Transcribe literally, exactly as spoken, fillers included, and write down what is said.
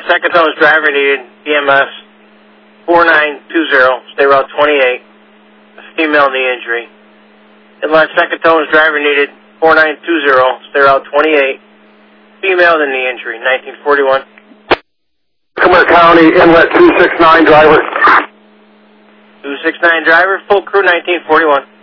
Secatones driver needed E M S four nine two zero, State Route twenty-eight, a female knee injury. Inlet Secatones driver needed four nine two zero, State Route twenty-eight, female with knee injury, nineteen forty-one. Comer County, Inlet two six nine driver. two six nine driver, full crew, nineteen forty-one.